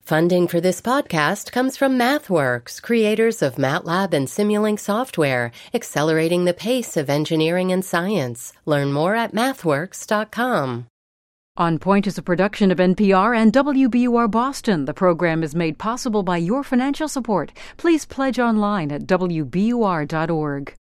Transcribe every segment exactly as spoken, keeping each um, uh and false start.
Funding for this podcast comes from MathWorks, creators of MATLAB and Simulink software, accelerating the pace of engineering and science. Learn more at mathworks dot com. On Point is a production of N P R and W B U R Boston. The program is made possible by your financial support. Please pledge online at w b u r dot org.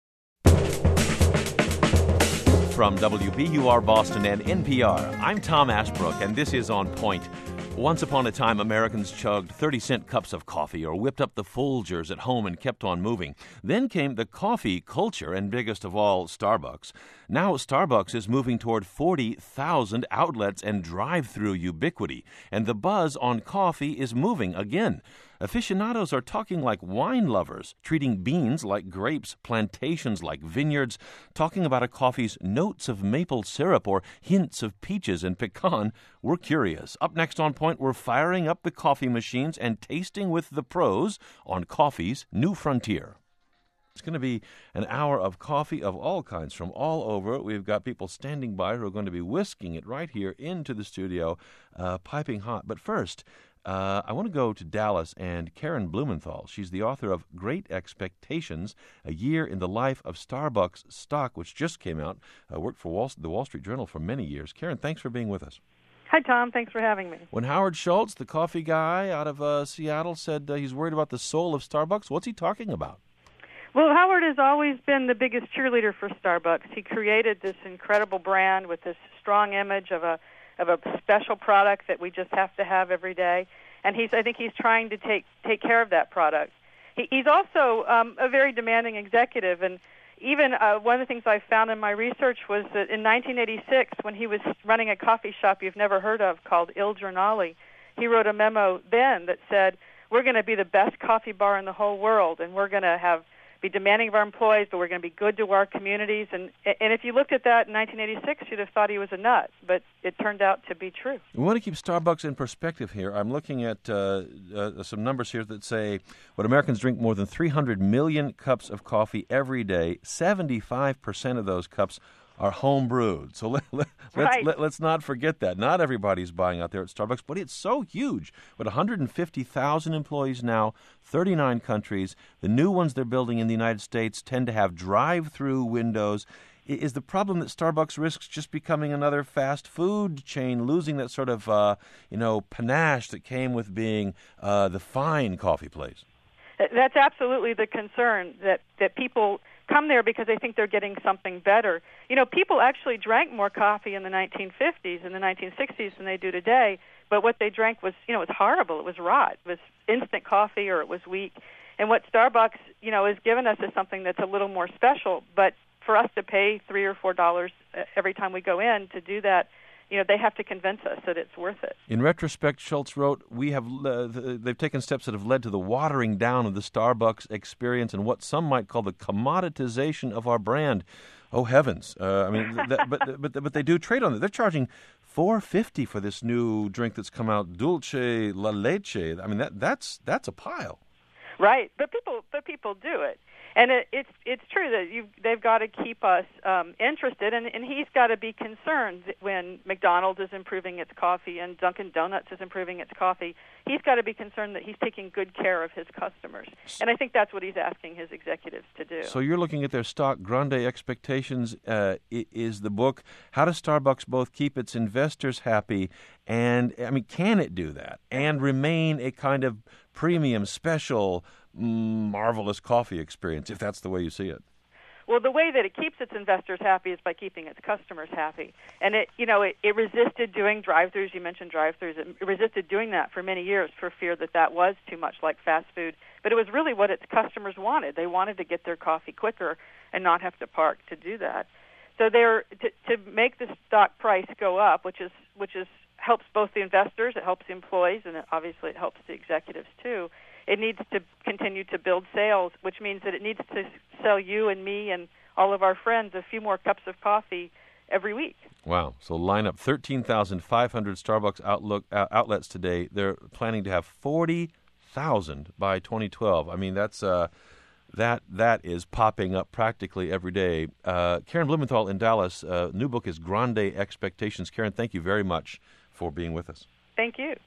From W B U R Boston and N P R, I'm Tom Ashbrook, and this is On Point. Once upon a time, Americans chugged thirty-cent cups of coffee or whipped up the Folgers at home and kept on moving. Then came the coffee culture, and biggest of all, Starbucks. Now Starbucks is moving toward forty thousand outlets and drive-through ubiquity, and the buzz on coffee is moving again. Aficionados are talking like wine lovers, treating beans like grapes, plantations like vineyards, talking about a coffee's notes of maple syrup or hints of peaches and pecan. We're curious. Up next on Point, we're firing up the coffee machines and tasting with the pros on coffee's new frontier. It's going to be an hour of coffee of all kinds from all over. We've got people standing by who are going to be whisking it right here into the studio, uh, piping hot. But first, Uh, I want to go to Dallas and Karen Blumenthal. She's the author of Great Expectations, A Year in the Life of Starbucks Stock, which just came out. Uh, worked for Wall, the Wall Street Journal for many years. Karen, thanks for being with us. Hi, Tom. Thanks for having me. When Howard Schultz, the coffee guy out of uh, Seattle, said uh, he's worried about the soul of Starbucks, what's he talking about? Well, Howard has always been the biggest cheerleader for Starbucks. He created this incredible brand with this strong image of a of a special product that we just have to have every day, and he's I think he's trying to take take care of that product. He, he's also um, a very demanding executive, and even uh, one of the things I found in my research was that in nineteen eighty-six, when he was running a coffee shop you've never heard of called Il Giornale, he wrote a memo then that said, we're going to be the best coffee bar in the whole world, and we're going to have be demanding of our employees, but we're going to be good to our communities. And and if you looked at that in nineteen eighty-six, you'd have thought he was a nut, but it turned out to be true. We want to keep Starbucks in perspective here. I'm looking at uh, uh, some numbers here that say what Americans drink more than three hundred million cups of coffee every day. seventy-five percent of those cups are home brewed. So let, let, let's, right. let, let's not forget that. Not everybody's buying out there at Starbucks, but it's so huge. With one hundred fifty thousand employees now, thirty-nine countries. The new ones they're building in the United States tend to have drive-through windows. Is the problem that Starbucks risks just becoming another fast food chain, losing that sort of, uh, you know, panache that came with being uh, the fine coffee place? That's absolutely the concern, that, that people come there because they think they're getting something better. You know, people actually drank more coffee in the nineteen fifties and the nineteen sixties than they do today, but what they drank was, you know, it was horrible. It was rot. It was instant coffee or it was weak. And what Starbucks, you know, has given us is something that's a little more special, but for us to pay three or four dollars every time we go in to do that, you know, they have to convince us that it's worth it. In retrospect, Schultz wrote, we have uh, they've taken steps that have led to the watering down of the Starbucks experience and what some might call the commoditization of our brand. Oh heavens! Uh, I mean, that, but but but they do trade on it. They're charging four dollars and fifty cents for this new drink that's come out, Dulce La Leche. I mean, that that's that's a pile. Right, but people but people do it. And it, it's it's true that you they've got to keep us um, interested, and, and he's got to be concerned when McDonald's is improving its coffee and Dunkin' Donuts is improving its coffee. He's got to be concerned that he's taking good care of his customers, and I think that's what he's asking his executives to do. So you're looking at their stock. Grande Expectations uh, is the book. How does Starbucks both keep its investors happy and, I mean, can it do that and remain a kind of premium, special, marvelous coffee experience, if that's the way you see it? Well, the way that it keeps its investors happy is by keeping its customers happy. And it, you know, it, it resisted doing drive-thrus. You mentioned drive-thrus. It resisted doing that for many years for fear that that was too much like fast food. But it was really what its customers wanted. They wanted to get their coffee quicker and not have to park to do that. So they're to, to make the stock price go up, which is which is helps both the investors, it helps the employees, and it, obviously it helps the executives too. It needs to continue to build sales, which means that it needs to sell you and me and all of our friends a few more cups of coffee every week. Wow. So line up thirteen thousand five hundred Starbucks outlook, uh, outlets today. They're planning to have forty thousand by twenty twelve. I mean, that's uh, that that is popping up practically every day. Uh, Karen Blumenthal in Dallas, uh, new book is Grande Expectations. Karen, thank you very much for being with us. Thank you.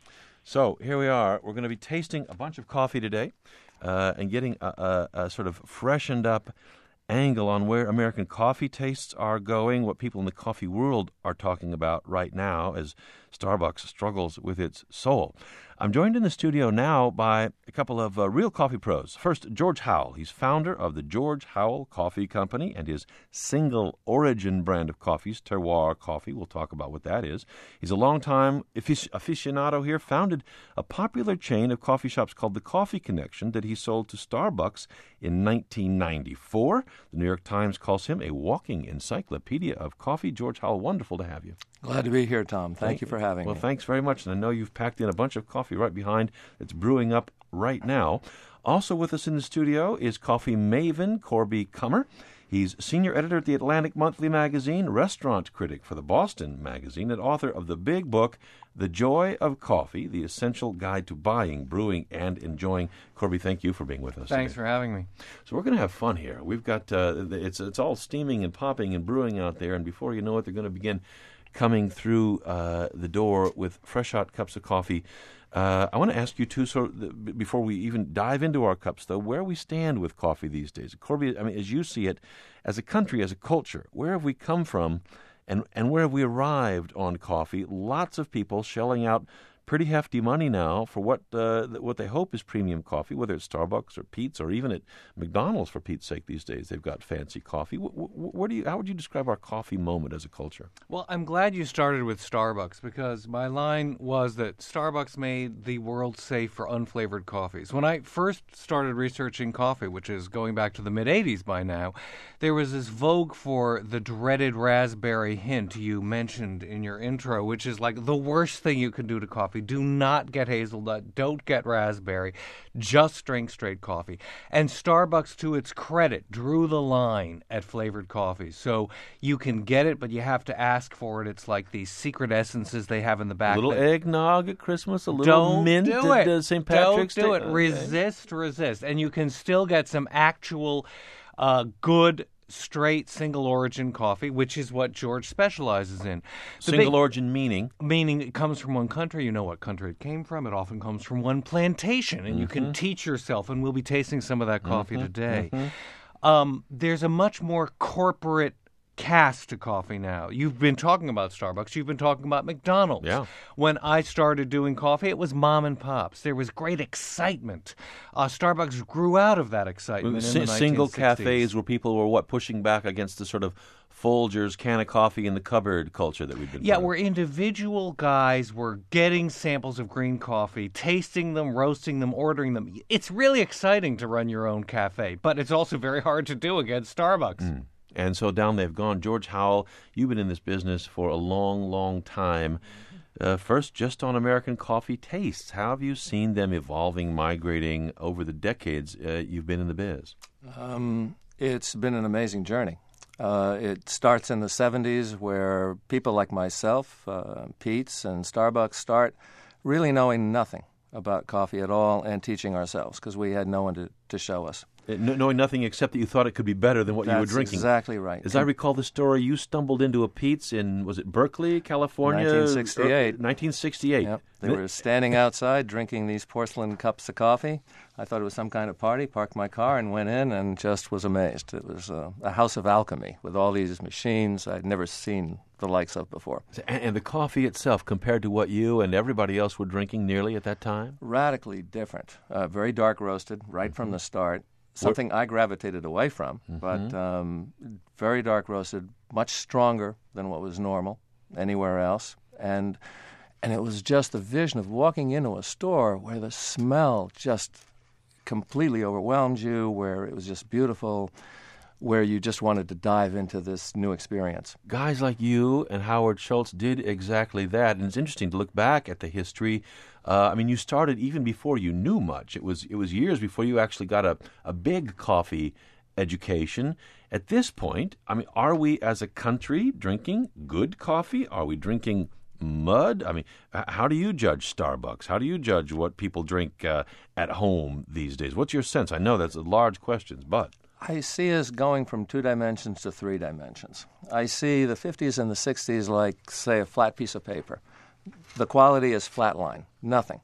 So here we are. We're going to be tasting a bunch of coffee today uh, and getting a, a, a sort of freshened up angle on where American coffee tastes are going, what people in the coffee world are talking about right now as Starbucks struggles with its soul. I'm joined in the studio now by a couple of uh, real coffee pros. First, George Howell. He's founder of the George Howell Coffee Company and his single origin brand of coffees, Terroir Coffee. We'll talk about what that is. He's a longtime afic- aficionado here, founded a popular chain of coffee shops called The Coffee Connection that he sold to Starbucks in nineteen ninety-four. The New York Times calls him a walking encyclopedia of coffee. George Howell, wonderful to have you. Glad to be here, Tom. Thank, Thank you for having well, me. Well, thanks very much. And I know you've packed in a bunch of coffee right behind that's brewing up right now. Also with us in the studio is coffee maven Corby Kummer. He's senior editor at the Atlantic Monthly magazine, restaurant critic for the Boston magazine, and author of the big book, The Joy of Coffee, The Essential Guide to Buying, Brewing, and Enjoying. Corby, thank you for being with us Thanks today. for having me. So we're going to have fun here. We've got, uh, it's, it's all steaming and popping and brewing out there, and before you know it, they're going to begin coming through uh, the door with fresh hot cups of coffee. Uh, I want to ask you, too, so th- before we even dive into our cups, though, where we stand with coffee these days. Corby, I mean, as you see it, as a country, as a culture, where have we come from and, and where have we arrived on coffee? Lots of people shelling out pretty hefty money now for what uh, what they hope is premium coffee, whether it's Starbucks or Peet's or even at McDonald's, for Pete's sake, these days. They've got fancy coffee. Wh- wh- where do you, how would you describe our coffee moment as a culture? Well, I'm glad you started with Starbucks because my line was that Starbucks made the world safe for unflavored coffees. When I first started researching coffee, which is going back to the mid-eighties by now, there was this vogue for the dreaded raspberry hint you mentioned in your intro, which is like the worst thing you can do to coffee. Do not get hazelnut. Don't get raspberry. Just drink straight coffee. And Starbucks, to its credit, drew the line at flavored coffees. So you can get it, but you have to ask for it. It's like these secret essences they have in the back. A little that, eggnog at Christmas, a little don't mint do at it. uh, Saint Patrick's Day. Don't do it. Okay. Resist, resist. And you can still get some actual uh, good straight single origin coffee, which is what George specializes in. The single big, origin meaning? Meaning it comes from one country. You know what country it came from. It often comes from one plantation, and mm-hmm. you can teach yourself, and we'll be tasting some of that coffee mm-hmm. today. Mm-hmm. Um, there's a much more corporate cast to coffee now. You've been talking about Starbucks. You've been talking about McDonald's. Yeah. When I started doing coffee, it was mom and pops. There was great excitement. Uh, Starbucks grew out of that excitement S- in the Single nineteen sixties. cafes where people were, what, pushing back against the sort of Folgers can of coffee in the cupboard culture that we've been Yeah, part of. where individual guys were getting samples of green coffee, tasting them, roasting them, ordering them. It's really exciting to run your own cafe, but it's also very hard to do against Starbucks. Mm. And so down they've gone. George Howell, you've been in this business for a long, long time. Uh, first, just on American coffee tastes. How have you seen them evolving, migrating over the decades uh, you've been in the biz? Um, it's been an amazing journey. Uh, it starts in the seventies where people like myself, uh, Peet's and Starbucks, start really knowing nothing about coffee at all and teaching ourselves because we had no one to, to show us. It, knowing nothing except that you thought it could be better than what That's you were drinking. Exactly right. As I recall the story, you stumbled into a Peet's in, was it Berkeley, California? nineteen sixty-eight. Er, nineteen sixty-eight. Yep. They were standing outside drinking these porcelain cups of coffee. I thought it was some kind of party, parked my car and went in and just was amazed. It was a, a house of alchemy with all these machines I'd never seen the likes of before. And, and the coffee itself, compared to what you and everybody else were drinking nearly at that time? Radically different. Uh, very dark roasted right mm-hmm. from the start. Something I gravitated away from, mm-hmm. but um, very dark roasted, much stronger than what was normal anywhere else. And and it was just the vision of walking into a store where the smell just completely overwhelmed you, where it was just beautiful, where you just wanted to dive into this new experience. Guys like you and Howard Schultz did exactly that, and it's interesting to look back at the history. Uh, I mean, you started even before you knew much. It was it was years before you actually got a, a big coffee education. At this point, I mean, are we as a country drinking good coffee? Are we drinking mud? I mean, how do you judge Starbucks? How do you judge what people drink uh, at home these days? What's your sense? I know that's a large question, but... I see us going from two dimensions to three dimensions. I see the fifties and the sixties like, say, a flat piece of paper. The quality is flatline, nothing.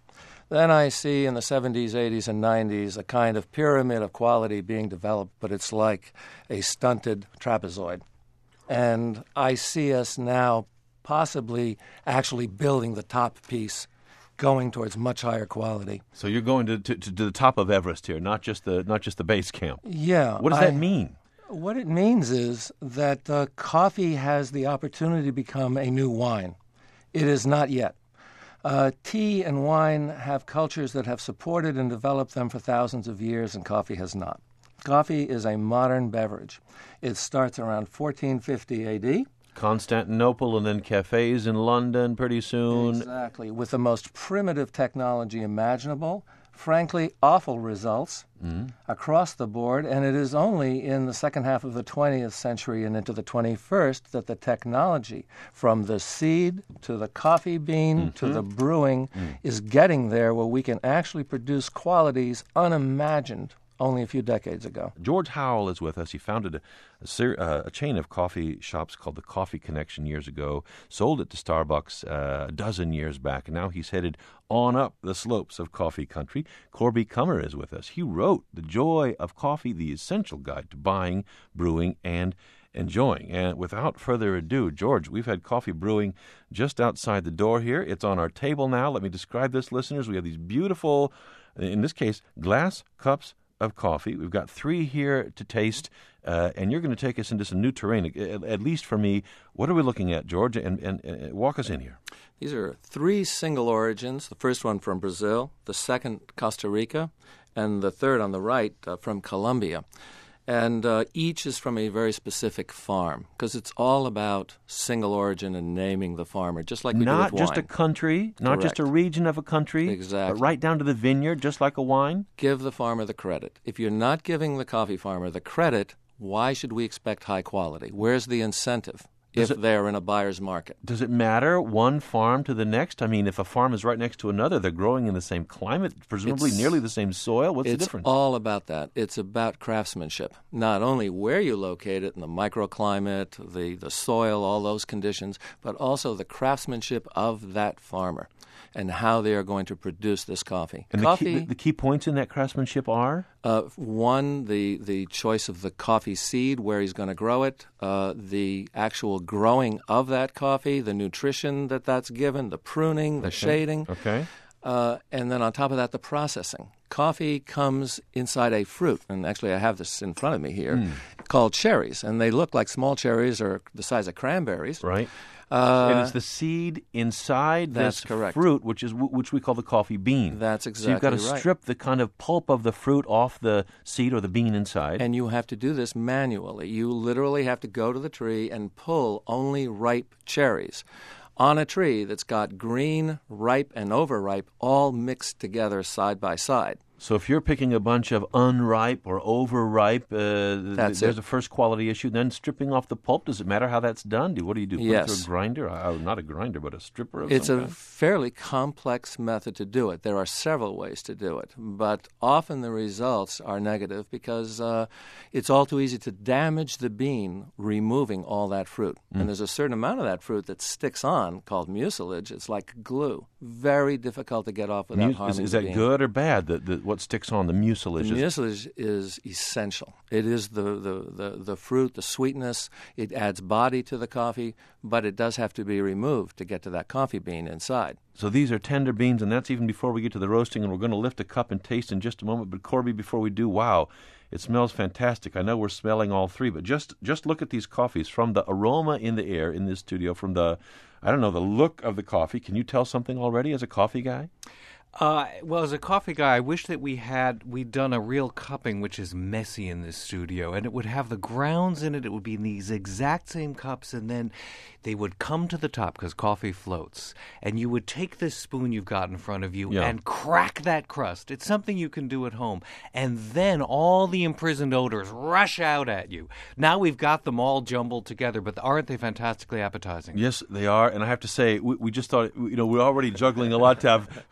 Then I see in the seventies, eighties, and nineties a kind of pyramid of quality being developed, but it's like a stunted trapezoid. And I see us now possibly actually building the top piece, going towards much higher quality. So you're going to, to, to the top of Everest here, not just the not just the base camp. Yeah. What does I, that mean? What it means is that uh, coffee has the opportunity to become a new wine. It is not yet. Uh, tea and wine have cultures that have supported and developed them for thousands of years, and coffee has not. Coffee is a modern beverage. It starts around fourteen fifty A D. Constantinople and then cafes in London pretty soon. Exactly, with the most primitive technology imaginable. Frankly, awful results mm-hmm. across the board, and it is only in the second half of the twentieth century and into the twenty-first that the technology from the seed to the coffee bean mm-hmm. to the brewing mm. is getting there where we can actually produce qualities unimagined only a few decades ago. George Howell is with us. He founded a, a, ser- uh, a chain of coffee shops called the Coffee Connection years ago, sold it to Starbucks uh, a dozen years back, and now he's headed on up the slopes of coffee country. Corby Kummer is with us. He wrote The Joy of Coffee, the essential guide to buying, brewing, and enjoying. And without further ado, George, we've had coffee brewing just outside the door here. It's on our table now. Let me describe this, listeners. We have these beautiful, in this case, glass cups of coffee. We've got three here to taste, uh, and you're going to take us into some new terrain, at, at least for me. What are we looking at, George? And, and, and walk us in here. These are three single origins, the first one from Brazil, the second Costa Rica, and the third on the right uh, from Colombia. And uh, each is from a very specific farm, because it's all about single origin and naming the farmer, just like we not do with wine. Not just a country, not Correct. just a region of a country, exactly. but right down to the vineyard, just like a wine. Give the farmer the credit. If you're not giving the coffee farmer the credit, why should we expect high quality? Where's the incentive? If it, they're in a buyer's market. Does it matter one farm to the next? I mean, if a farm is right next to another, they're growing in the same climate, presumably it's, nearly the same soil. What's the difference? It's all about that. It's about craftsmanship. Not only where you locate it, in the microclimate, the, the soil, all those conditions, but also the craftsmanship of that farmer and how they are going to produce this coffee. And coffee, the, key, the, the key points in that craftsmanship are? Uh, one, the, the choice of the coffee seed, where he's going to grow it, uh, the actual growing of that coffee, the nutrition that that's given, the pruning, the okay. shading. Okay. Uh, and then on top of that, the processing. Coffee comes inside a fruit, and actually I have this in front of me here, mm. called cherries. And they look like small cherries or the size of cranberries. Right. Uh, and it's the seed inside that's this correct. fruit, which is which we call the coffee bean. That's exactly So you've got to right. strip the kind of pulp of the fruit off the seed or the bean inside. And you have to do this manually. You literally have to go to the tree and pull only ripe cherries on a tree that's got green, ripe, and overripe all mixed together side by side. So if you're picking a bunch of unripe or overripe, uh, that's there's it. a first quality issue. Then stripping off the pulp, does it matter how that's done? Do What do you do? Put yes. it through a grinder? Uh, not a grinder, but a stripper of It's some a kind? fairly complex method to do it. There are several ways to do it, but often the results are negative because uh, it's all too easy to damage the bean removing all that fruit. Mm. And there's a certain amount of that fruit that sticks on called mucilage. It's like glue. Very difficult to get off without Mu- harming is, is the that bean. good or bad, the, the, what sticks on the mucilage? The mucilage is essential. It is the, the, the, the fruit, the sweetness. It adds body to the coffee, but it does have to be removed to get to that coffee bean inside. So these are tender beans, and that's even before we get to the roasting, and we're going to lift a cup and taste in just a moment. But Corby, before we do, wow, it smells fantastic. I know we're smelling all three, but just just look at these coffees, from the aroma in the air in this studio, from the, I don't know, the look of the coffee. Can you tell something already as a coffee guy? Uh, well, as a coffee guy, I wish that we had we'd done a real cupping, which is messy in this studio, and it would have the grounds in it. It would be in these exact same cups, and then they would come to the top because coffee floats, and you would take this spoon you've got in front of you yeah. and crack that crust. It's something you can do at home, and then all the imprisoned odors rush out at you. Now we've got them all jumbled together, but aren't they fantastically appetizing? Yes, they are, and I have to say, we, we just thought, you know, we're already juggling a lot to have, we got twelve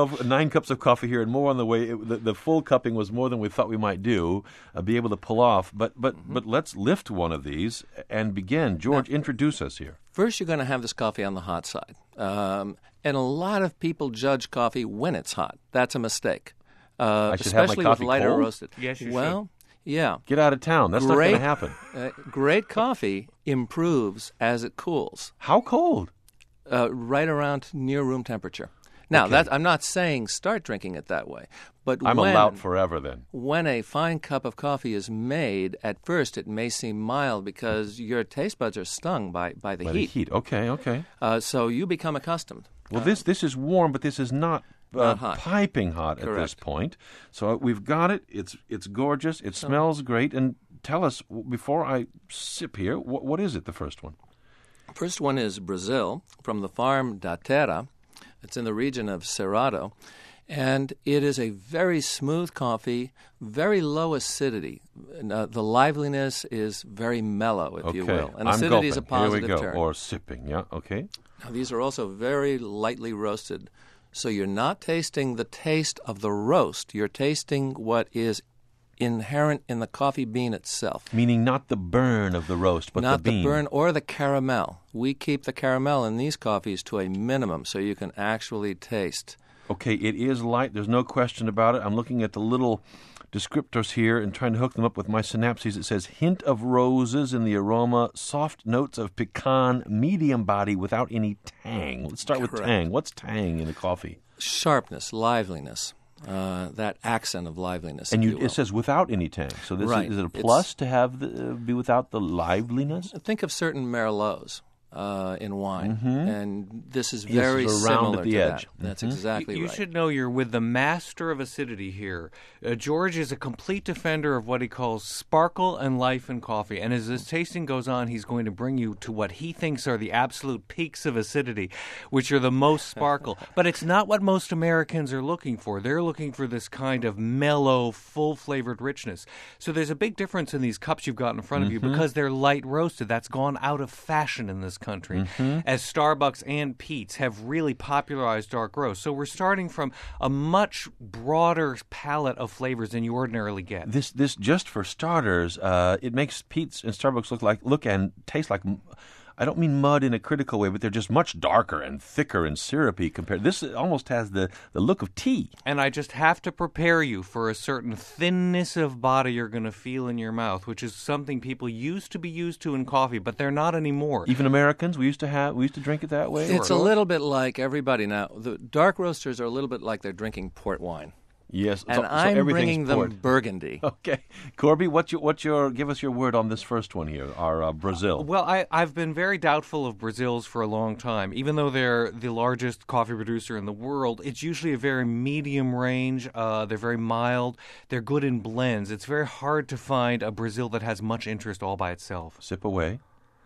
twelve, nine cups of coffee here and more on the way. It, the, the full cupping was more than we thought we might do, uh, be able to pull off. But but mm-hmm. but let's lift one of these and begin. George, now, introduce us here. First, you're going to have this coffee on the hot side. Um, and a lot of people judge coffee when it's hot. That's a mistake. Uh, I should especially have my coffee with lighter cold? roasted. Yes, you well, should. yeah. Get out of town. That's great, not going to happen. Uh, great coffee improves as it cools. How cold? Uh, right around near room temperature. Now, okay. that, I'm not saying start drinking it that way, but I'm when, a lout forever then. When a fine cup of coffee is made, at first it may seem mild because your taste buds are stung by, by the by heat. The heat. Okay, okay. Uh, so you become accustomed. Well, uh, this this is warm, but this is not, uh, not hot. piping hot Correct. at this point. So we've got it. It's it's gorgeous. It so, smells great. And tell us, before I sip here, what, what is it, the first one? First one is Brazil, from the farm Da Terra. It's in the region of Cerrado. And it is a very smooth coffee, very low acidity. Uh, the liveliness is very mellow, if okay. you will. And I'm acidity gulping. is a positive Here we go. term. Or sipping, yeah, okay. Now, these are also very lightly roasted. So you're not tasting the taste of the roast. You're tasting what is inherent in the coffee bean itself. Meaning not the burn of the roast, but not the bean. Not the burn or the caramel. We keep the caramel in these coffees to a minimum so you can actually taste. Okay, it is light. There's no question about it. I'm looking at the little descriptors here and trying to hook them up with my synapses. It says, hint of roses in the aroma, soft notes of pecan, medium body without any tang. Let's start Correct. with tang. What's tang in a coffee? Sharpness, liveliness, uh, that accent of liveliness. And if you, you will. It says without any tang. So this right. is, is it a plus it's, to have the, uh, be without the liveliness? Think of certain Merlots. Uh, in wine, mm-hmm. and this is very yes, around similar at the to edge. that. That's mm-hmm. exactly you, you right. You should know you're with the master of acidity here. Uh, George is a complete defender of what he calls sparkle and life in coffee, and as this tasting goes on, he's going to bring you to what he thinks are the absolute peaks of acidity, which are the most sparkle. But it's not what most Americans are looking for. They're looking for this kind of mellow, full-flavored richness. So there's a big difference in these cups you've got in front of mm-hmm. you because they're light roasted. That's gone out of fashion in this country. Mm-hmm. As Starbucks and Peet's have really popularized dark roast. So we're starting from a much broader palette of flavors than you ordinarily get. This, this just for starters, uh, it makes Peet's and Starbucks look like look and taste like. I don't mean mud in a critical way, but they're just much darker and thicker and syrupy compared. This almost has the, the look of tea. And I just have to prepare you for a certain thinness of body you're going to feel in your mouth, which is something people used to be used to in coffee, but they're not anymore. Even Americans, we used to have, we used to drink it that way. It's or, a little bit like everybody now. The dark roasters are a little bit like they're drinking port wine. Yes, and so, so I'm bringing them poured. Burgundy. Okay, Corby, what's your what's your give us your word on this first one here, our uh, Brazil? Well, I, I've been very doubtful of Brazils for a long time. Even though they're the largest coffee producer in the world, it's usually a very medium range. Uh, they're very mild. They're good in blends. It's very hard to find a Brazil that has much interest all by itself. Sip away.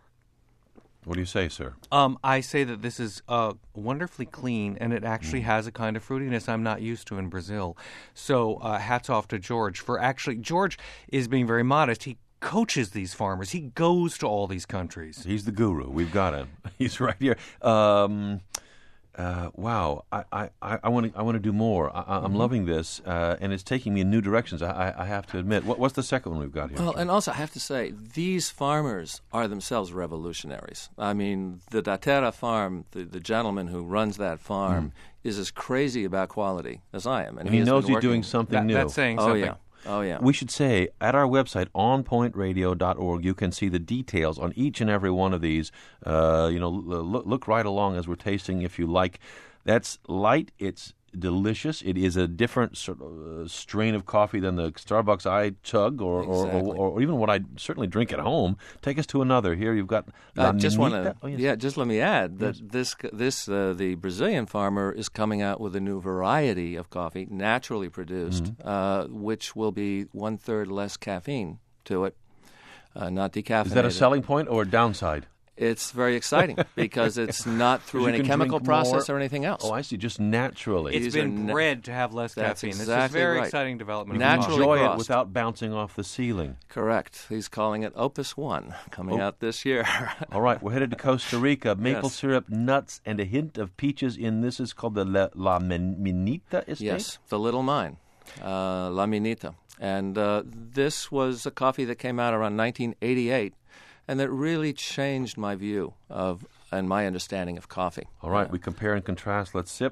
What do you say, sir? Um, I say that this is uh, wonderfully clean, and it actually mm. has a kind of fruitiness I'm not used to in Brazil. So uh, hats off to George for actually, George is being very modest. He coaches these farmers. He goes to all these countries. He's the guru. We've got him. He's right here. Um, uh, wow, I, I, I want to I want to do more. I, I'm mm-hmm. loving this, uh, and it's taking me in new directions. I, I have to admit. What, what's the second one we've got here? Well, and also I have to say, these farmers are themselves revolutionaries. I mean, the Da Terra farm, the, the gentleman who runs that farm, mm. is as crazy about quality as I am, and, and he, he knows he's working. doing something that, new. That's saying oh, something. Yeah. Oh, yeah. We should say, at our website, on point radio dot org, you can see the details on each and every one of these. Uh, you know, look, look right along as we're tasting, if you like. That's light. It's delicious. It is a different sort of uh, strain of coffee than the Starbucks I chug, or, exactly. or, or, or even what I certainly drink at home. Take us to another. Here you've got. I uh, just want to, oh, yes. yeah. Just let me add that yes. this, this, uh, the Brazilian farmer is coming out with a new variety of coffee, naturally produced, mm-hmm. uh, which will be one third less caffeine to it, uh, not decaffeinated. Is that a selling point or a downside? It's very exciting because it's not through You any can chemical drink process more- or anything else. Oh, I see. Just naturally. It's These are been na- bred to have less That's caffeine. This is exactly a very right. exciting development. Naturally of Enjoy it crossed. without bouncing off the ceiling. Correct. He's calling it Opus One, coming Oh. out this year. All right, we're headed to Costa Rica. Maple Yes. syrup, nuts, and a hint of peaches in this is called the La, La Min- Minita estate? Yes, the Little Mine, uh, La Minita. And uh, this was a coffee that came out around nineteen eighty-eight, and that really changed my view of and my understanding of coffee. All right, we compare and contrast. Let's sip.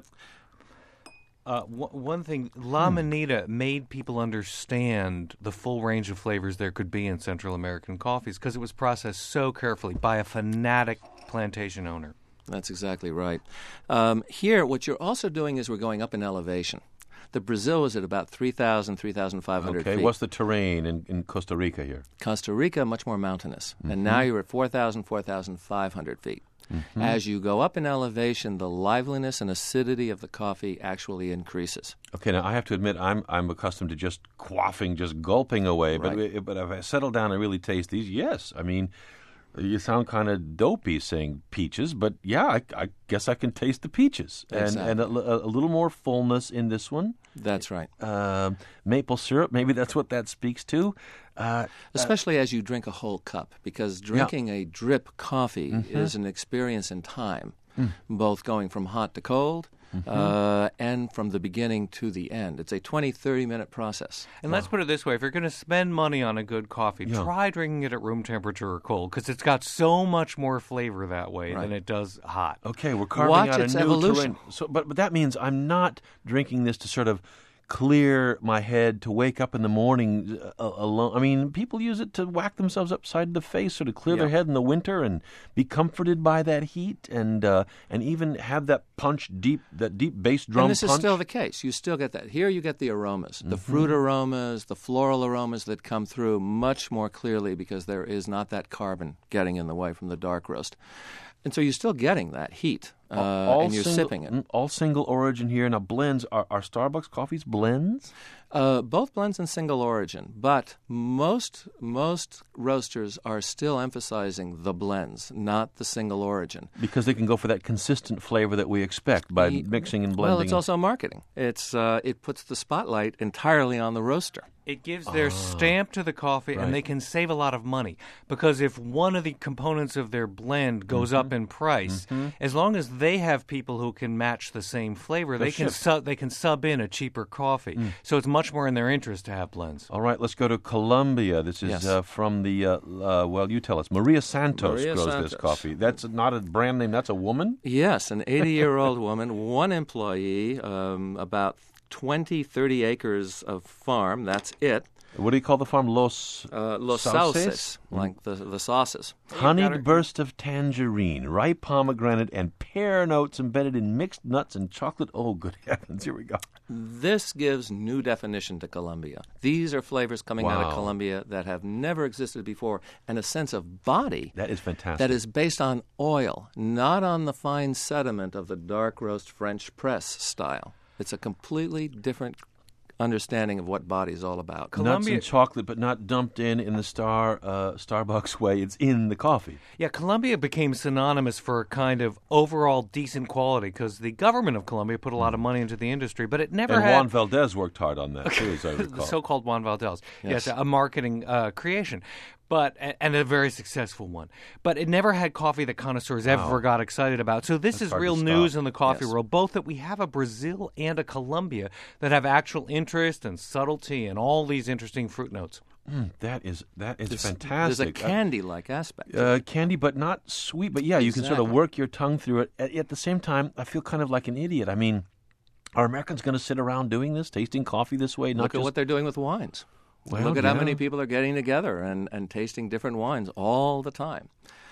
Uh, w- one thing, La Manita made people understand the full range of flavors there could be in Central American coffees because it was processed so carefully by a fanatic plantation owner. That's exactly right. Um, here, what you're also doing is we're going up in elevation. The Brazil is at about three thousand, three thousand five hundred Okay, feet. what's the terrain in, in Costa Rica here? Costa Rica, much more mountainous. Mm-hmm. And now you're at four thousand, four thousand five hundred feet. Mm-hmm. As you go up in elevation, the liveliness and acidity of the coffee actually increases. Okay, now I have to admit I'm I'm accustomed to just quaffing, just gulping away. But Right. but if I settle down and really taste these, yes, I mean, you sound kind of dopey saying peaches, but yeah, I, I guess I can taste the peaches and Exactly. and a, a, a little more fullness in this one. That's right. Um, maple syrup, maybe that's what that speaks to. Uh, Especially as you drink a whole cup, because drinking a drip coffee Mm-hmm. is an experience in time, Mm. both going from hot to cold Mm-hmm. uh, and from the beginning to the end. It's a twenty, thirty minute process. And let's put it this way, if you're going to spend money on a good coffee, Yeah. try drinking it at room temperature or cold because it's got so much more flavor that way Right. than it does hot. Okay, we're carving Watch out its a new evolution. terrain. So, but but that means I'm not drinking this to sort of clear my head to wake up in the morning uh, alone. I mean, people use it to whack themselves upside the face, sort of clear their Yeah. head in the winter and be comforted by that heat, and uh, and even have that punch deep, that deep bass drum and this punch. is still the case. You still get that. Here you get the aromas, the fruit aromas, the floral aromas that come through much more clearly because there is not that carbon getting in the way from the dark roast. And so you're still getting that heat, uh, all and you're single, sipping it. mm, All single origin here. Now, blends. Are, are Starbucks coffees blends? Uh, both blends and single origin, but most most roasters are still emphasizing the blends, not the single origin. Because they can go for that consistent flavor that we expect by Ye- mixing and blending. Well, it's also marketing. It's uh, it puts the spotlight entirely on the roaster. It gives their stamp to the coffee, right. and they can save a lot of money. Because if one of the components of their blend goes up in price, as long as they have people who can match the same flavor, they can shipped. sub they can sub in a cheaper coffee. So it's much more in their interest to have blends. All right, let's go to Colombia. This is Yes. uh, from the, uh, uh, well, you tell us. Maria Santos Maria grows this Santos. coffee. That's not a brand name, that's a woman? Yes, an eighty-year-old woman, one employee, um, about twenty, thirty acres of farm. That's it. What do you call the farm? Los, Uh, Los Sauces? sauces, like the, the sauces. Honeyed burst of tangerine, ripe pomegranate, and pear notes embedded in mixed nuts and chocolate. Oh, good heavens, here we go. This gives new definition to Colombia. These are flavors coming out Wow. of Colombia that have never existed before, and a sense of body That is fantastic. that is based on oil, not on the fine sediment of the dark roast French press style. It's a completely different understanding of what body is all about. Nuts Colombia- and chocolate, but not dumped in in the star uh, Starbucks way. It's in the coffee. Yeah, Colombia became synonymous for a kind of overall decent quality because the government of Colombia put a lot of money into the industry, but it never And had Juan Valdez worked hard on that, too, as I the recall. so-called Juan Valdez. Yes, Yes. a marketing uh, creation, but and a very successful one. But it never had coffee that connoisseurs ever got excited about. So this That's is hard to real stop. news in the coffee Yes. world, both that we have a Brazil and a Colombia that have actual interest and subtlety and all these interesting fruit notes. Mm, that is that is There's fantastic. a candy-like aspect. to Uh, it. candy, but not sweet. But yeah, you can sort of Exactly. work your tongue through it. At, at the same time, I feel kind of like an idiot. I mean, are Americans going to sit around doing this, tasting coffee this way? Not Look just at what they're doing with wines. Well, Look at how yeah. many people are getting together and, and tasting different wines all the time.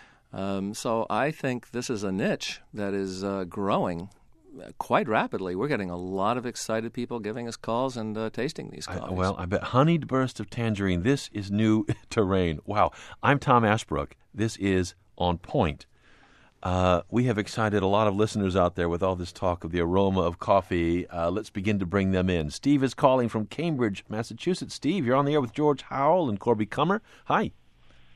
Um, so I think this is a niche that is uh, growing uh, quite rapidly. We're getting a lot of excited people giving us calls and uh, tasting these I, coffees. well, I bet honeyed burst of tangerine. This is new terrain. Wow. I'm Tom Ashbrook. This is On Point. Uh, we have excited a lot of listeners out there with all this talk of the aroma of coffee. Uh, let's begin to bring them in. Steve is calling from Cambridge, Massachusetts. Steve, you're on the air with George Howell and Corby Cummer. Hi.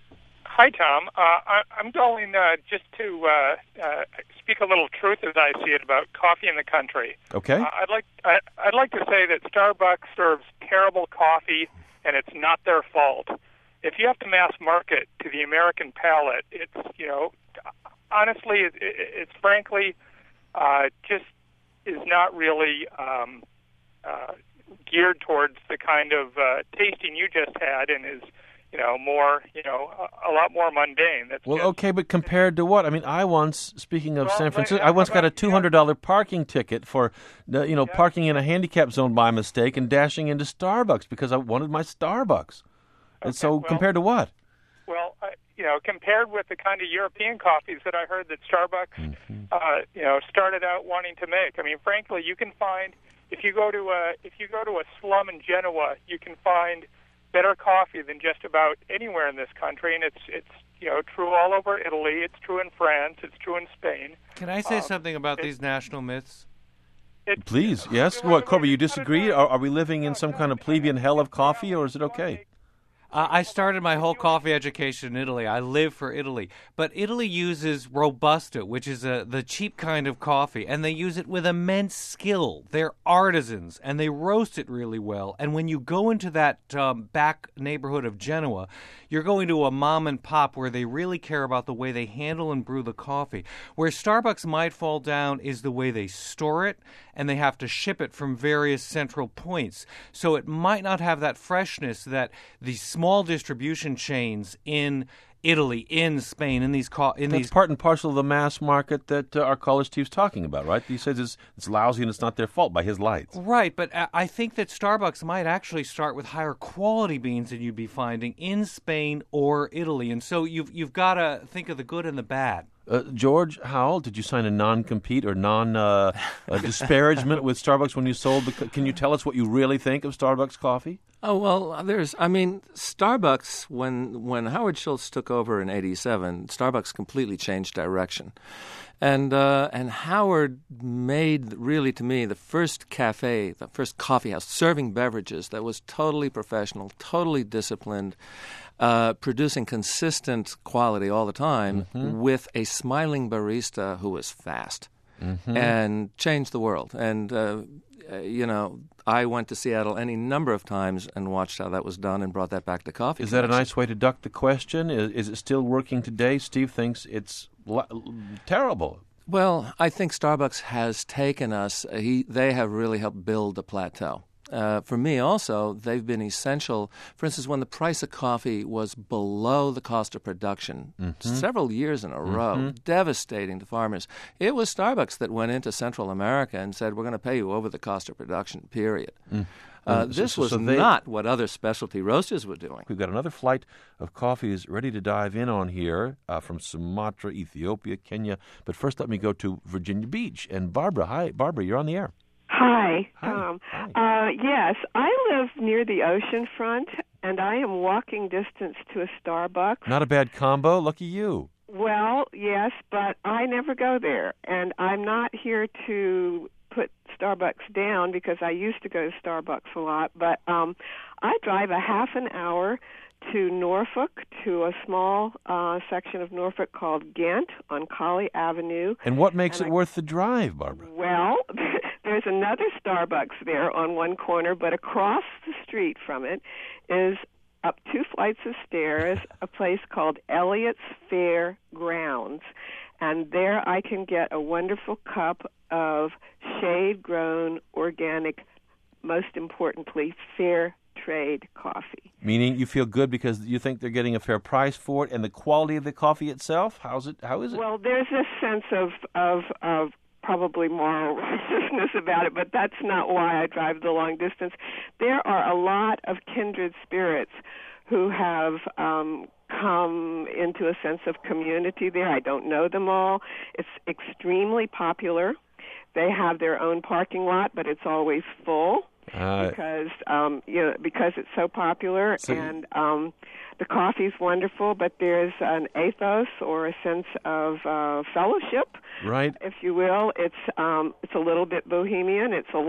Hi, Tom. Uh, I, I'm calling uh, just to uh, uh, speak a little truth as I see it about coffee in the country. Okay. Uh, I'd like I, I'd like to say that Starbucks serves terrible coffee, and it's not their fault. If you have to mass market to the American palate, it's you know, honestly, it, it, it's frankly uh, just is not really um, uh, geared towards the kind of uh, tasting you just had, and is. You know, more, you know, a, a lot more mundane. That's well, just, okay, but compared to what? I mean, I once, speaking of well, San Francisco, yeah, I once got a about, two hundred dollars yeah. parking ticket for, you know, yeah. parking in a handicap zone by mistake and dashing into Starbucks because I wanted my Starbucks. Okay, and so well, compared to what? Well, I, you know, compared with the kind of European coffees that I heard that Starbucks, mm-hmm. uh, you know, started out wanting to make. I mean, frankly, you can find, if you go to a, if you go to a slum in Genoa, you can find better coffee than just about anywhere in this country, and it's it's you know true all over Italy. It's true in France. It's true in Spain. Can I say um, something about it, these national myths? It, Please, yes. What, Corby? You disagree? Are, are we living in some kind of plebeian hell of coffee, or is it okay? Uh, I started my whole coffee education in Italy. I live for Italy. But Italy uses Robusta, which is a, the cheap kind of coffee, and they use it with immense skill. They're artisans, and they roast it really well. And when you go into that um, back neighborhood of Genoa, you're going to a mom and pop where they really care about the way they handle and brew the coffee. Where Starbucks might fall down is the way they store it, and they have to ship it from various central points. So it might not have that freshness that the small distribution chains in Italy, in Spain, in these co- in That's these part and parcel of the mass market that uh, our caller Steve's talking about, right? He says it's, it's lousy and it's not their fault by his lights. Right, but I think that Starbucks might actually start with higher quality beans than you'd be finding in Spain or Italy, and so you've you've got to think of the good and the bad. Uh, George Howell, did you sign a non-compete or non-disparagement uh, with Starbucks when you sold the... Co- Can you tell us what you really think of Starbucks coffee? Oh, well, there's... I mean, Starbucks, when when Howard Schultz took over in eighty-seven, Starbucks completely changed direction. And uh, and Howard made, really, to me, the first cafe, the first coffee house, serving beverages that was totally professional, totally disciplined, Uh, producing consistent quality all the time mm-hmm. with a smiling barista who was fast mm-hmm. and changed the world. And, uh, you know, I went to Seattle any number of times and watched how that was done and brought that back to coffee. Is that a nice way to duck the question? Is, is it still working today? Steve thinks it's l- terrible. Well, I think Starbucks has taken us, uh, he, they have really helped build the plateau. Uh, for me also, they've been essential. For instance, when the price of coffee was below the cost of production mm-hmm. several years in a row, mm-hmm. devastating to farmers, it was Starbucks that went into Central America and said, we're going to pay you over the cost of production, period. Mm. Uh, so, this so, was so they, not what other specialty roasters were doing. We've got another flight of coffees ready to dive in on here uh, from Sumatra, Ethiopia, Kenya. But first, let me go to Virginia Beach. And Barbara, hi, Barbara, you're on the air. Hi, Tom. Hi. Uh, yes, I live near the ocean front, and I am walking distance to a Starbucks. Not a bad combo. Lucky you. Well, yes, but I never go there, and I'm not here to put Starbucks down because I used to go to Starbucks a lot, but um, I drive a half an hour to Norfolk, to a small uh, section of Norfolk called Ghent on Colley Avenue. And what makes and it I, worth the drive, Barbara? Well, there's another Starbucks there on one corner, but across the street from it is up two flights of stairs, a place called Elliott's Fair Grounds. And there I can get a wonderful cup of shade-grown, organic, most importantly, fair trade coffee. Meaning you feel good because you think they're getting a fair price for it, and the quality of the coffee itself. How's it? How is it? Well, there's this sense of of of probably moral righteousness about it, but that's not why I drive the long distance. There are a lot of kindred spirits who have um, come into a sense of community there. I don't know them all. It's extremely popular. They have their own parking lot, but it's always full. Uh, because um, you know, because it's so popular, so and um, the coffee's wonderful, but there's an ethos or a sense of uh, fellowship, right? If you will. It's um, it's a little bit bohemian. It's a lot.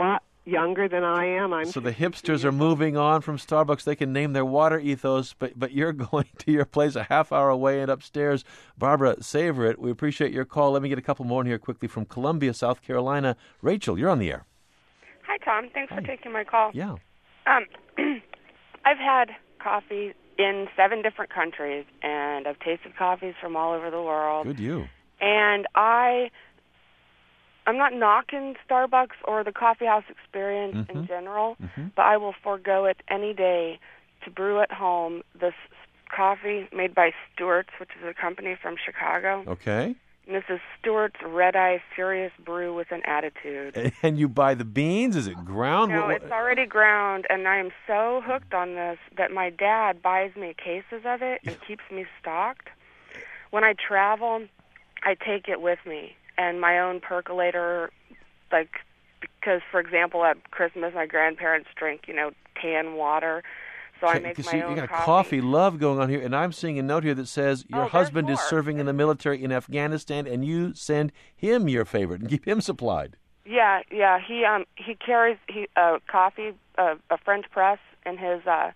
younger than I am. I'm so the hipsters are moving on from Starbucks. They can name their water ethos, but but you're going to your place a half hour away and upstairs. Barbara, savor it. We appreciate your call. Let me get a couple more in here quickly from Columbia, South Carolina. Rachel, you're on the air. Hi, Tom. Thanks Hi. for taking my call. Yeah. Um, I've had coffee in seven different countries, and I've tasted coffees from all over the world. Good you. And I, I'm not knocking Starbucks or the coffee house experience mm-hmm. in general, mm-hmm. but I will forego it any day to brew at home this coffee made by Stewart's, which is a company from Chicago. Okay. And this is Stewart's Red Eye Serious Brew with an Attitude. And you buy the beans? Is it ground? No, What- it's already ground, and I am so hooked on this that my dad buys me cases of it and keeps me stocked. When I travel, I take it with me, and my own percolator, like, because, for example, at Christmas, my grandparents drink, you know, canned water. So I make my you, own you got coffee. coffee love going on here, and I'm seeing a note here that says your Oh, there's husband is more. serving in the military in Afghanistan, and you send him your favorite and keep him supplied. Yeah, yeah. He um he carries he uh, coffee, uh, a French press in his uh,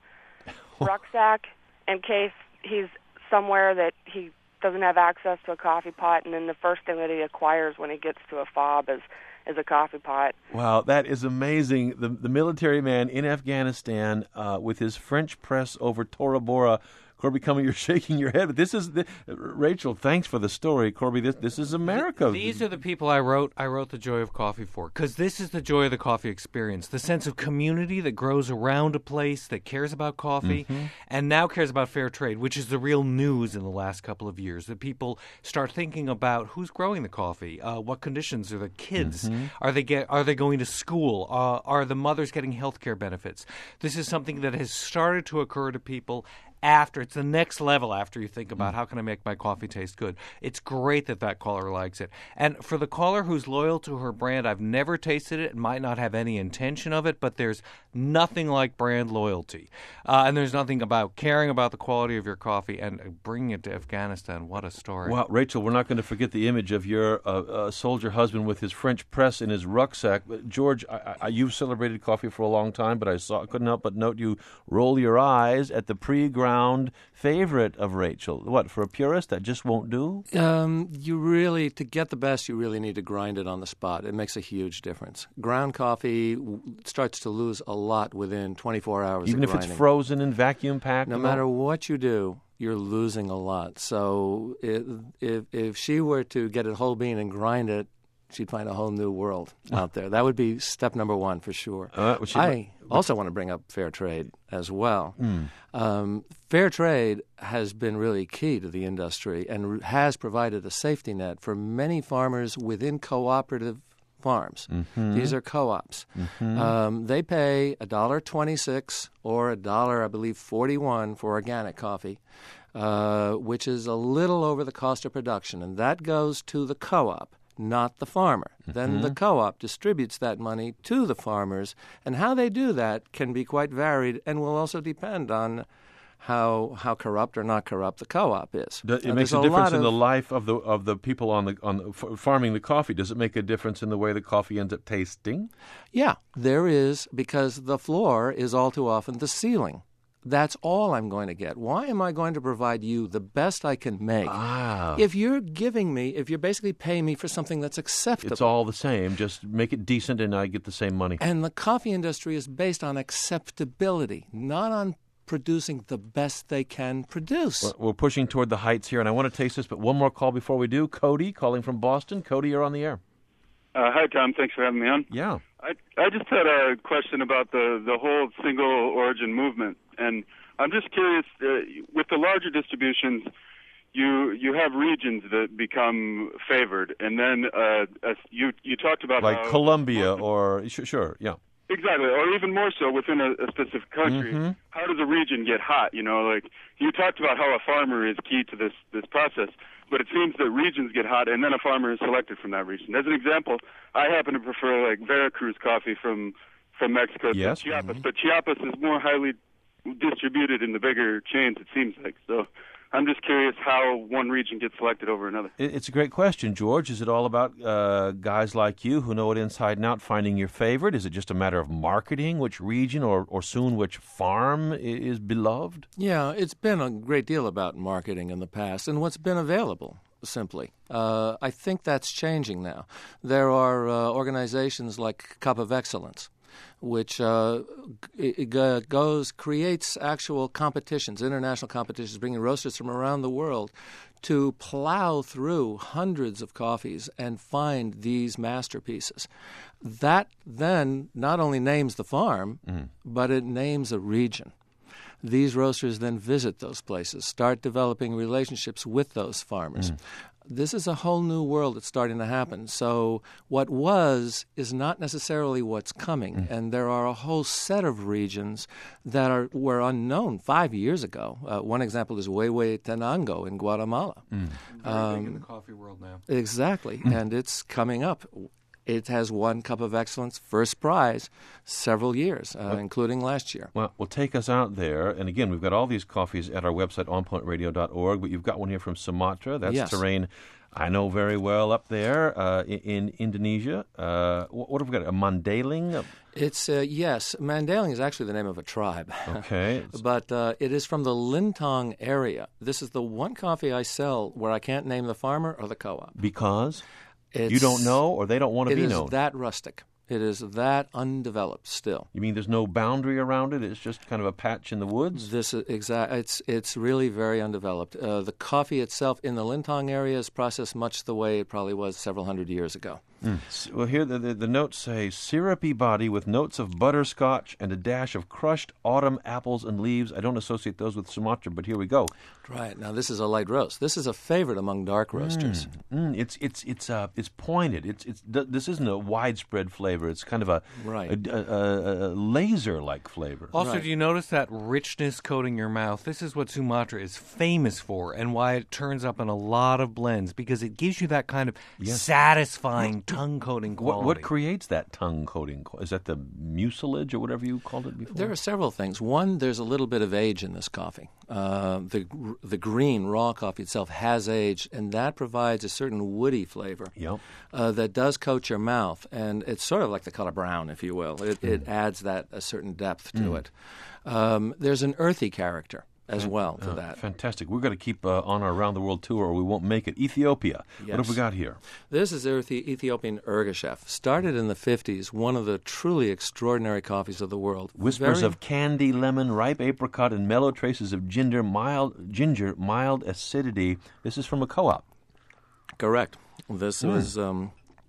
rucksack in case he's somewhere that he doesn't have access to a coffee pot, and then the first thing that he acquires when he gets to a fob is is a coffee pot. Wow, that is amazing. The the military man in Afghanistan uh, with his French press over Tora Bora. Corby Cumming, you're shaking your head, but this is the, Rachel. Thanks for the story, Corby. This this is America. These are the people I wrote. I wrote The Joy of Coffee for, because this is the joy of the coffee experience: the sense of community that grows around a place that cares about coffee, mm-hmm. and now cares about fair trade, which is the real news in the last couple of years. That people start thinking about who's growing the coffee, uh, what conditions are the kids, mm-hmm. are they get, are they going to school, uh, are the mothers getting health care benefits? This is something that has started to occur to people. After it's the next level after you think about how can I make my coffee taste good. It's great that that caller likes it. And for the caller who's loyal to her brand, I've never tasted it and might not have any intention of it, but there's nothing like brand loyalty. Uh, and there's nothing about caring about the quality of your coffee and bringing it to Afghanistan. What a story. Well, Rachel, we're not going to forget the image of your uh, uh, soldier husband with his French press in his rucksack. But George, I, I, you've celebrated coffee for a long time, but I saw couldn't help but note you roll your eyes at the pre-ground favorite of Rachel. What, for a purist, that just won't do? Um, you really, to get the best, you really need to grind it on the spot. It makes a huge difference. Ground coffee w- starts to lose a lot within twenty-four hours Even of if grinding. it's frozen and vacuum packed? No matter what you do, you're losing a lot. So if, if, if she were to get a whole bean and grind it, she'd find a whole new world out there. That would be step number one for sure. Uh, well, she I might- also want to bring up fair trade as well. Mm. Um, fair trade has been really key to the industry and has provided a safety net for many farmers within cooperative farms. Mm-hmm. These are co-ops. Mm-hmm. Um, they pay a dollar twenty-six or a dollar, I believe, forty-one for organic coffee, uh, which is a little over the cost of production, and that goes to the co-op, not the farmer. Mm-hmm. Then the co-op distributes that money to the farmers, and how they do that can be quite varied and will also depend on how how corrupt or not corrupt the co-op is. Do, it Now, makes there's a difference lot in the of- life of the of the people on the on the, f- farming the coffee. Does it make a difference in the way the coffee ends up tasting? Yeah, there is, because the floor is all too often the ceiling. That's all I'm going to get. Why am I going to provide you the best I can make? Ah. If you're giving me, if you're basically paying me for something that's acceptable. It's all the same. Just make it decent and I get the same money. And the coffee industry is based on acceptability, not on producing the best they can produce. Well, we're pushing toward the heights here, and I want to taste this, but one more call before we do. Cody, calling from Boston. Cody, you're on the air. Uh, hi, Tom. Thanks for having me on. Yeah. I I just had a question about the, the whole single origin movement, and I'm just curious, uh, with the larger distributions, you you have regions that become favored, and then uh, as you you talked about Like how, Colombia or, sh- sure, yeah. Exactly, or even more so within a, a specific country. Mm-hmm. How does a region get hot? You know, like you talked about how a farmer is key to this this process, but it seems that regions get hot, and then a farmer is selected from that region. As an example, I happen to prefer like Veracruz coffee from from Mexico Yes. to Chiapas, Mm-hmm. but Chiapas is more highly distributed in the bigger chains. It seems like so. I'm just curious how one region gets selected over another. It's a great question, George. Is it all about uh, guys like you who know it inside and out finding your favorite? Is it just a matter of marketing, which region or, or soon which farm is beloved? Yeah, it's been a great deal about marketing in the past and what's been available, simply. Uh, I think that's changing now. There are uh, organizations like Cup of Excellence, which uh, it goes creates actual competitions, international competitions, bringing roasters from around the world to plow through hundreds of coffees and find these masterpieces. That then not only names the farm, mm. but it names a region. These roasters then visit those places, start developing relationships with those farmers. Mm. This is a whole new world that's starting to happen. So what was is not necessarily what's coming. Mm. And there are a whole set of regions that are were unknown five years ago. Uh, one example is Huehuetenango in Guatemala. Mm. Very um, big in the coffee world now. Exactly. Mm. And it's coming up. It has won Cup of Excellence first prize several years, uh, well, including last year. Well, we'll take us out there. And again, we've got all these coffees at our website, on point radio dot org. But you've got one here from Sumatra. That's yes. terrain I know very well up there uh, in, in Indonesia. Uh, what, what have we got? A Mandaling? It's, uh, yes. Mandaling is actually the name of a tribe. Okay. But uh, it is from the Lintong area. This is the one coffee I sell where I can't name the farmer or the co-op. Because? It's, you don't know, or they don't want to be known? It is that rustic. It is that undeveloped still. You mean there's no boundary around it? It's just kind of a patch in the woods? This is exa- It's it's really very undeveloped. Uh, the coffee itself in the Lintong area is processed much the way it probably was several hundred years ago. Mm. Well, here the, the, the notes say, syrupy body with notes of butterscotch and a dash of crushed autumn apples and leaves. I don't associate those with Sumatra, but here we go. Right. Now, this is a light roast. This is a favorite among dark roasters. Mm. Mm. It's it's it's uh, it's pointed. It's it's this isn't a widespread flavor. It's kind of a right. a, a, a, a laser-like flavor. Also, right. do you notice that richness coating your mouth? This is what Sumatra is famous for, and why it turns up in a lot of blends, because it gives you that kind of yes. satisfying tongue coating quality. What, what creates that tongue coating? Is that the mucilage or whatever you called it before? There are several things. One, there's a little bit of age in this coffee. Uh, the the green raw coffee itself has age, and that provides a certain woody flavor yep. uh, that does coat your mouth, and it's sort of like the color brown, if you will. It, mm. it adds that a certain depth to mm. it. Um, there's an earthy character as well to uh, that. Fantastic. We're going to keep uh, on our Around the World tour or we won't make it. Ethiopia. Yes. What have we got here? This is Ethi- Ethiopian Ergashef. Started in the fifties, one of the truly extraordinary coffees of the world. Whispers Very... of candy, lemon, ripe apricot, and mellow traces of ginger, mild, ginger, mild acidity. This is from a co-op. Correct. This mm. is... Um,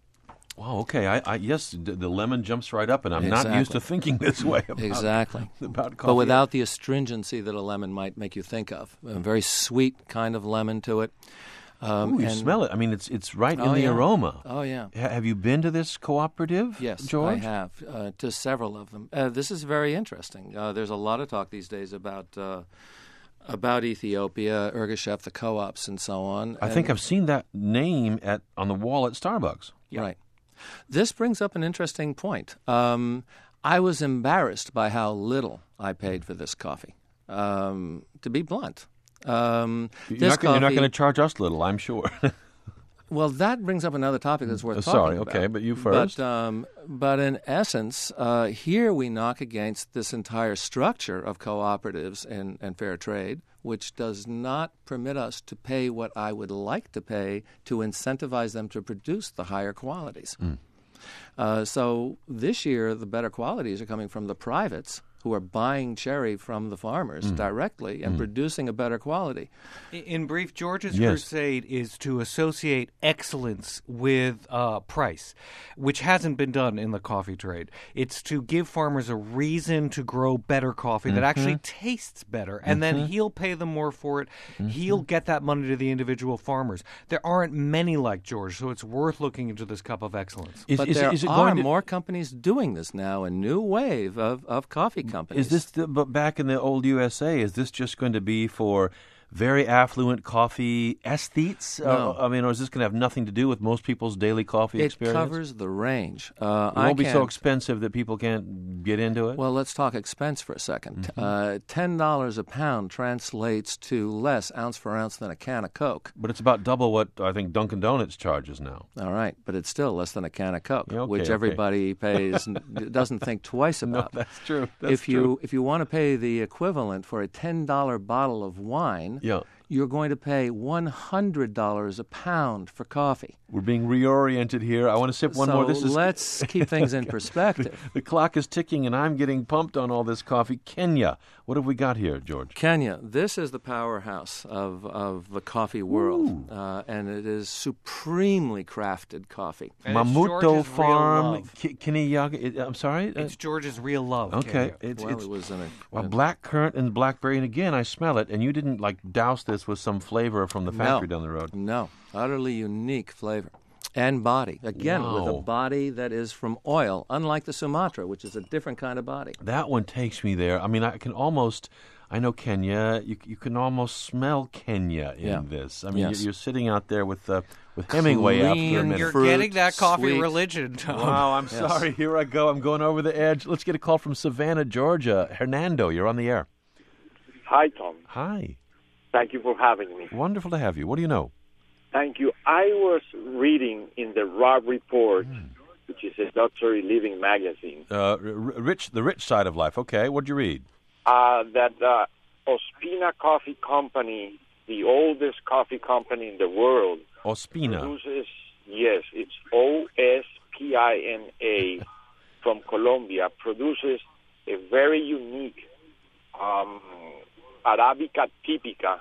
Wow, okay. I, I yes, the, the lemon jumps right up, and I'm exactly. not used to thinking this way about, exactly. about coffee. But without the astringency that a lemon might make you think of. A very sweet kind of lemon to it. Um, Ooh, you and, smell it. I mean, it's it's right oh, in the yeah. aroma. Oh, yeah. H- have you been to this cooperative, Yes, George? I have, uh, to several of them. Uh, this is very interesting. Uh, there's a lot of talk these days about... Uh, about Ethiopia, Ergashef, the co-ops, and so on. I and, think I've seen that name at on the wall at Starbucks. Yeah. Right. This brings up an interesting point. Um, I was embarrassed by how little I paid for this coffee, um, to be blunt. Um, you're, this not gonna, coffee, you're not going to charge us little, I'm sure. Well, that brings up another topic that's worth uh, talking sorry, about. Sorry, okay, but you first. But, um, but in essence, uh, here we knock against this entire structure of cooperatives and, and fair trade, which does not permit us to pay what I would like to pay to incentivize them to produce the higher qualities. Mm. Uh, so this year, the better qualities are coming from the privates who are buying cherry from the farmers mm. directly and mm. producing a better quality. In brief, George's yes. crusade is to associate excellence with uh, price, which hasn't been done in the coffee trade. It's to give farmers a reason to grow better coffee mm-hmm. that actually tastes better, and mm-hmm. then he'll pay them more for it. Mm-hmm. He'll get that money to the individual farmers. There aren't many like George, so it's worth looking into this Cup of Excellence. Is, but is, there is it are going to... more companies doing this now, a new wave of, of coffee companies. Is this, the, but back in the old U S A, is this just going to be for very affluent coffee aesthetes? No. Uh, I mean, or is this going to have nothing to do with most people's daily coffee it experience? It covers the range. Uh, it won't I be so can't- expensive that people can't get into it? Well, let's talk expense for a second. Mm-hmm. Uh, ten dollars a pound translates to less ounce for ounce than a can of Coke. But it's about double what I think Dunkin' Donuts charges now. All right, but it's still less than a can of Coke, Yeah, okay, which okay. everybody pays and doesn't think twice No, about. that's true. That's if you true. if you want to pay the equivalent for a ten dollar bottle of wine, Yeah. you're going to pay one hundred dollars a pound for coffee. We're being reoriented here. I want to sip one so more. This is let's keep things in perspective. the, the clock is ticking, and I'm getting pumped on all this coffee. Kenya. What have we got here, George? Kenya, this is the powerhouse of, of the coffee world, uh, and it is supremely crafted coffee. And it's Mamuto George's real Farm, love. Ki- Kinniyaga. it- I'm sorry? Uh, It's George's real love. okay. Kenya. It's, well, it's it was in a, well, black currant and blackberry, and again, I smell it, and you didn't, like, douse this with some flavor from the factory no, down the road. No, utterly unique flavor. And body. Again, with Wow. a body that is from oil, unlike the Sumatra, which is a different kind of body. That one takes me there. I mean, I can almost, I know Kenya, you you can almost smell Kenya in Yeah. this. I mean, Yes. you're, you're sitting out there with uh, with Hemingway after a Clean minute. You're fruit, getting that coffee sweet. religion, Tom. Wow, I'm Yes. sorry. Here I go. I'm going over the edge. Let's get a call from Savannah, Georgia. Hernando, you're on the air. Hi, Tom. Hi. Thank you for having me. Wonderful to have you. What do you know? Thank you. I was reading in the Raw Report, which is a luxury living magazine, Uh, r- rich, the rich side of life. Okay, what'd you read? uh, that uh, Ospina Coffee Company, the oldest coffee company in the world, Ospina. produces, yes, it's O S P I N A from Colombia, produces a very unique um, Arabica Típica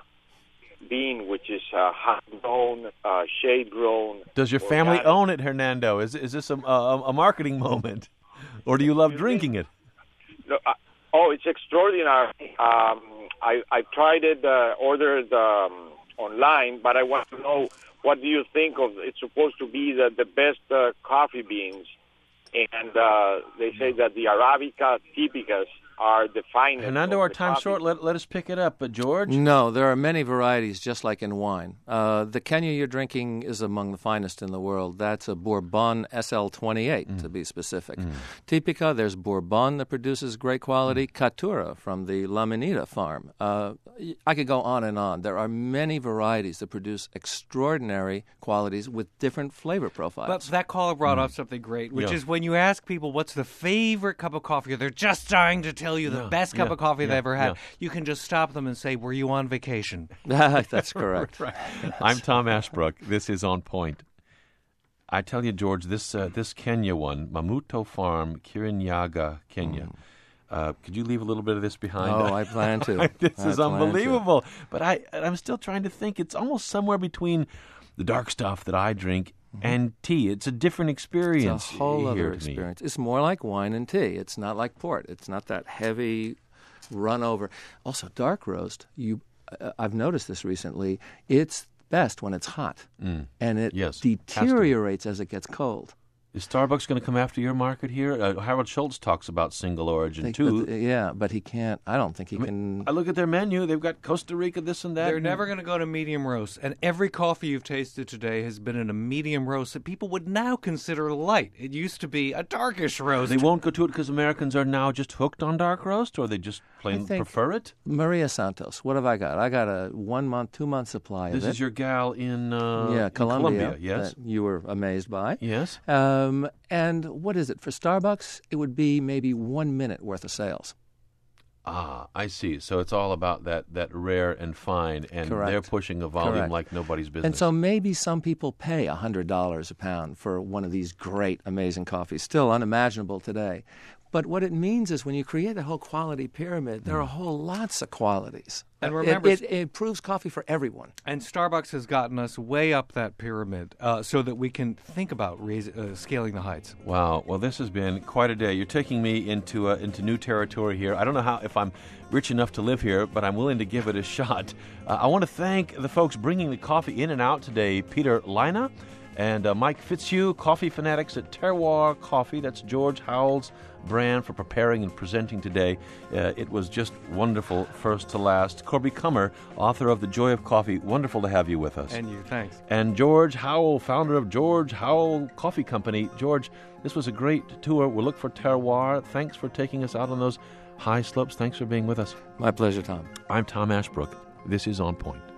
bean, which is uh, hand-grown, uh, shade-grown. Does your family organic. own it, Hernando? Is is this a, a, a marketing moment, or do you love drinking it? No, uh, oh, it's extraordinary. Um, I I tried it, uh, ordered um, online, but I want to know what do you think of? It's supposed to be the the best uh, coffee beans, and uh, they say that the Arabica Típicas are the finest. Hernando, of our the time's coffee. short. Let, let us pick it up. But George? No, there are many varieties, just like in wine. Uh, the Kenya you're drinking is among the finest in the world. That's a Bourbon S L twenty-eight, Mm. to be specific. Typica, there's Bourbon that produces great quality. Caturra from the La Manita farm. Uh, I could go on and on. There are many varieties that produce extraordinary qualities with different flavor profiles. But that caller brought up something great, which Yeah. is when you ask people what's the favorite cup of coffee, or they're just dying to tell you the Yeah, best cup yeah, of coffee yeah, they ever had, yeah. you can just stop them and say, were you on vacation? That's correct. I'm Tom Ashbrook. This is On Point. I tell you, George, this uh, this Kenya one, Mamuto Farm, Kirinyaga, Kenya. Uh, could you leave a little bit of this behind? Oh, I plan to. this I is plan to. unbelievable. But I, I'm still trying to think. It's almost somewhere between the dark stuff that I drink and tea. It's a different experience. It's a whole here other to me. experience. It's more like wine and tea. It's not like port. It's not that heavy run over. Also, dark roast. You, uh, I've noticed this recently. It's best when it's hot, Mm. and it Yes, has to be. deteriorates as it gets cold. Is Starbucks going to come after your market here? Uh, Harold Schultz talks about single origin, They- too. but, uh, yeah, but he can't. I don't think he can. I look at their menu. They've got Costa Rica, this and that. They're never going to go to medium roast. And every coffee you've tasted today has been in a medium roast that people would now consider light. It used to be a darkish roast. They won't go to it because Americans are now just hooked on dark roast, or they just plain think- prefer it? Maria Santos. What have I got? I got a one month, two month supply This of it. is your gal in, uh, yeah, in Colombia. Colombia, yes? that you were amazed by. Yes. Um, and what is it for Starbucks? It would be maybe one minute worth of sales. Ah, I see. So it's all about that, that rare and fine, and Correct. they're pushing a volume Correct. like nobody's business. And so maybe some people pay one hundred dollars a pound for one of these great, amazing coffees. Still unimaginable today. But what it means is when you create a whole quality pyramid, there are whole lots of qualities. And It- remember- it, it improves coffee for everyone. And Starbucks has gotten us way up that pyramid uh, so that we can think about raise, uh, scaling the heights. Wow. Well, this has been quite a day. You're taking me into uh, into new territory here. I don't know how if I'm rich enough to live here, but I'm willing to give it a shot. Uh, I want to thank the folks bringing the coffee in and out today. Peter Lina, And uh, Mike Fitzhugh, Coffee Fanatics at Terroir Coffee. That's George Howell's brand for preparing and presenting today. Uh, it was just wonderful, first to last. Corby Kummer, author of The Joy of Coffee. Wonderful to have you with us. And you, thanks. And George Howell, founder of George Howell Coffee Company. George, this was a great tour. We'll look for Terroir. Thanks for taking us out on those high slopes. Thanks for being with us. My pleasure, Tom. I'm Tom Ashbrook. This is On Point.